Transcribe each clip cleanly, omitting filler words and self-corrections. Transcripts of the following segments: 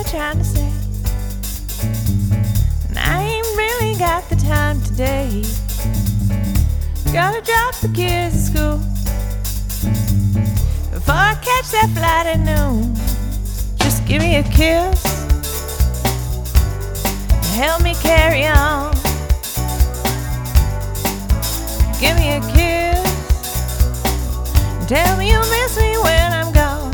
trying to say? And I ain't really got the time today. Gotta drop the kids at school before I catch that flight at noon. Just give me a kiss, help me carry on. Give me a kiss, tell me you miss me when I'm gone.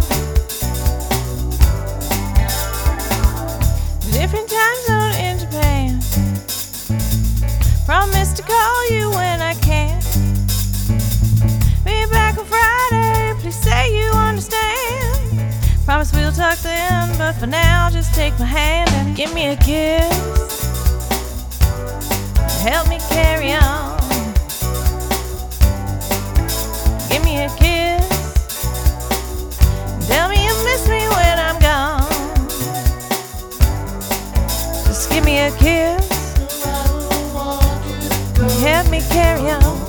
Different time zone in Japan. Promise to call you when I can. Be back on Friday, please say you understand. Promise we'll talk then, but for now just take my hand and give me a kiss, help me carry on. Give me a kiss, tell me you miss me when I'm gone. Just give me a kiss, help me carry on.